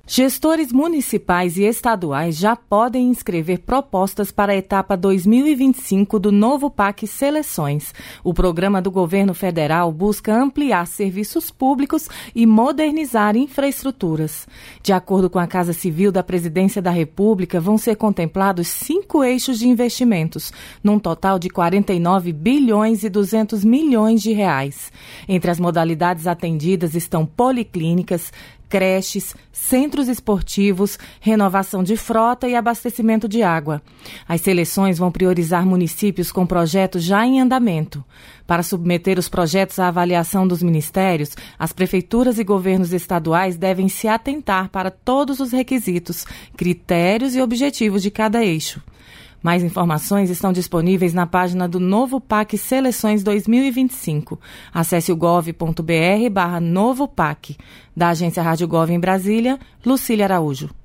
Gestores municipais e estaduais já podem inscrever propostas para a etapa 2025 do novo PAC Seleções. O programa do governo federal busca ampliar serviços públicos e modernizar infraestruturas. De acordo com a Casa Civil da Presidência da República, vão ser contemplados 5 eixos de investimentos, num total de 49 bilhões e 200 milhões de reais. Entre as modalidades atendidas estão policlínicas, creches, centros esportivos, renovação de frota e abastecimento de água. As seleções vão priorizar municípios com projetos já em andamento. Para submeter os projetos à avaliação dos ministérios, as prefeituras e governos estaduais devem se atentar para todos os requisitos, critérios e objetivos de cada eixo. Mais informações estão disponíveis na página do novo PAC Seleções 2025. Acesse o gov.br/novo PAC. Da Agência Rádio Gov em Brasília, Lucília Araújo.